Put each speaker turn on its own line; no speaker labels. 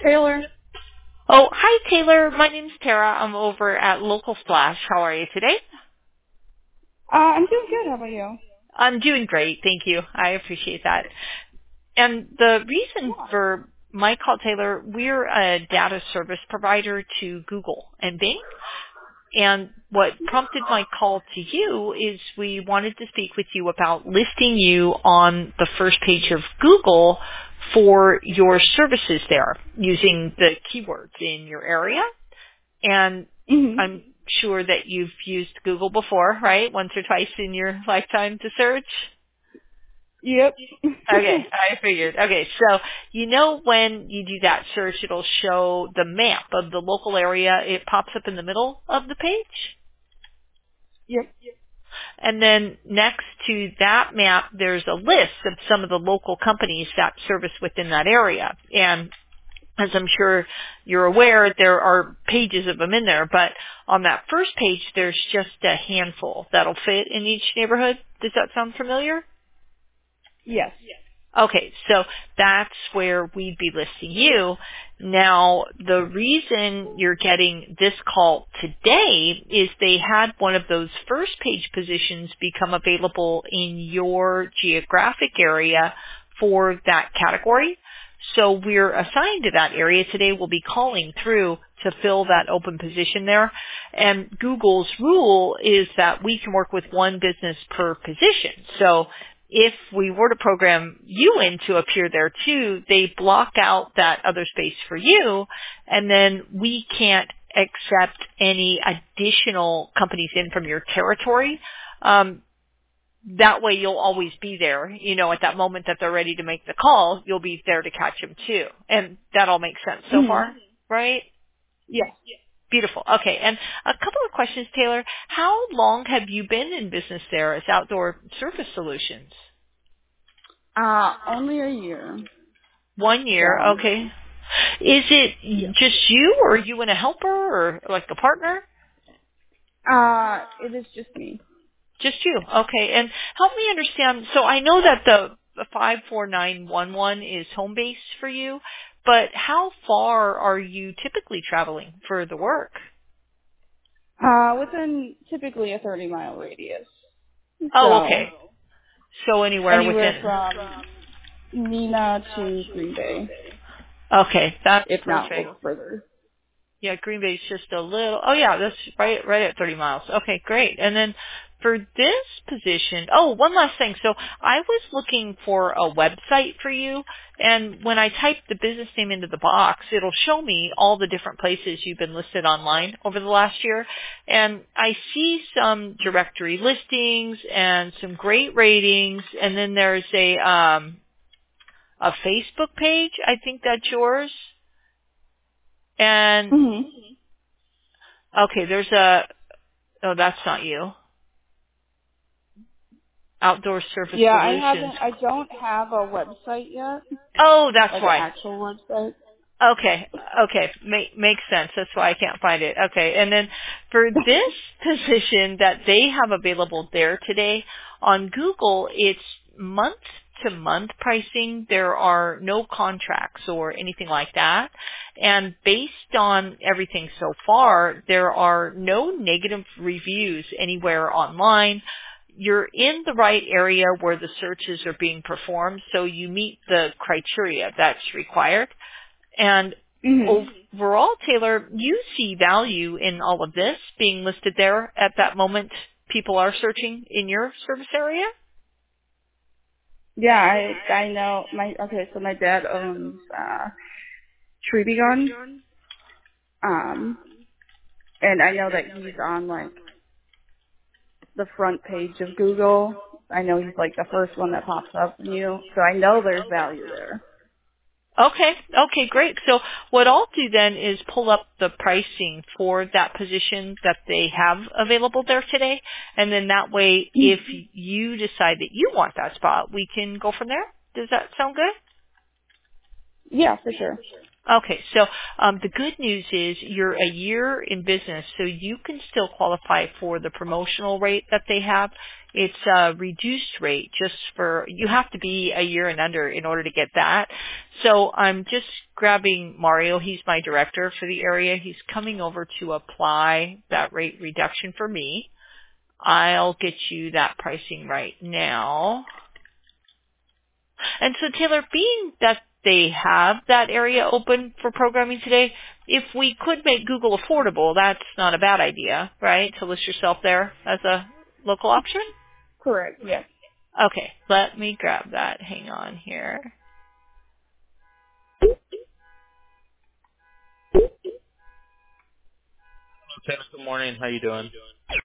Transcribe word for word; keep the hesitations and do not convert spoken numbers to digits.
Taylor.
Oh, hi, Taylor. My name's Tara. I'm over at Local Splash. How are you today?
Uh, I'm doing good. How about you?
I'm doing great. Thank you. I appreciate that. And the reason
Yeah.
for my call, Taylor, we're a data service provider to Google and Bing. And what prompted my call to you is we wanted to speak with you about listing you on the first page of Google for your services there using the keywords in your area. And
Mhm.
I'm sure that you've used Google before, right? Once or twice in your lifetime to search.
Yep.
Okay, I figured. Okay, so you know when you do that search, it'll show the map of the local area. It pops up in the middle of the page.
Yep.
And then next to that map, there's a list of some of the local companies that service within that area. And as I'm sure you're aware, there are pages of them in there. But on that first page, there's just a handful that'll fit in each neighborhood. Does that sound familiar?
Yes.
Okay, so that's where we'd be listing you. Now, the reason you're getting this call today is they had one of those first page positions become available in your geographic area for that category. So we're assigned to that area today. We'll be calling through to fill that open position there. And Google's rule is that we can work with one business per position. So if we were to program you in to appear there too, they block out that other space for you, and then we can't accept any additional companies in from your territory. Um, that way you'll always be there. You know, at that moment that they're ready to make the call, you'll be there to catch them too. And that all makes sense so
Mhm.
far, right?
Yes.
Beautiful. Okay. And a couple of questions, Taylor. How long have you been in business there as Outdoor Surface Solutions?
Uh, only a year.
One year.
So.
Okay. Is
Yes.
it just you, or are you and a helper, or like a partner?
Uh, it is just me.
Just you. Okay. And help me understand. So I know that the the five four nine one one is home base for you, but how far are you typically traveling for the work?
Uh, within typically a thirty mile radius.
Oh,
So
okay. So anywhere
anywhere
within.
from Neenah to Green Bay,
Okay, that's
if not a
perfect.
little further.
Yeah, Green Bay's just a little. Oh yeah, that's right, right at thirty miles. Okay, great. And then for this position, oh, one last thing. So I was looking for a website for you, and when I type the business name into the box, it'll show me all the different places you've been listed online over the last year. And I see some directory listings and some great ratings, and then there's a um, a Facebook page. I think that's yours. And
Mhm.
okay, there's a. Oh, that's not you. Outdoor Surface
Yeah, I
Solutions.
haven't. I don't have a website yet,
Oh, that's
like an
why.
actual website.
Okay, okay, Make, makes sense. That's why I can't find it. Okay, and then for this position that they have available there today on Google, it's month to month pricing. There are no contracts or anything like that. And based on everything so far, there are no negative reviews anywhere online. You're in the right area where the searches are being performed, so you meet the criteria that's required. And
Mhm.
overall, Taylor, you see value in all of this being listed there at that moment people are searching in your service area?
Yeah, I I know my okay. So my dad owns uh, Tree Begun, um, and I know that he's on like the front page of Google. I know he's like the first one that pops up when you. So I know there's value there.
Okay, okay, great. So what I'll do then is pull up the pricing for that position that they have available there today, and then that way, if you decide that you want that spot, we can go from there. Does that sound good?
Yeah, for sure.
Okay, so um, the good news is you're a year in business, so you can still qualify for the promotional rate that they have. It's a reduced rate just for, you have to be a year and under in order to get that. So I'm just grabbing Mario. He's my director for the area. He's coming over to apply that rate reduction for me. I'll get you that pricing right now. And so, Taylor, being that they have that area open for programming today, if we could make Google affordable, that's not a bad idea, right? To list yourself there as a local option?
Correct. Yes.
Okay, let me grab that. Hang on here.
Taylor, good morning. How you doing?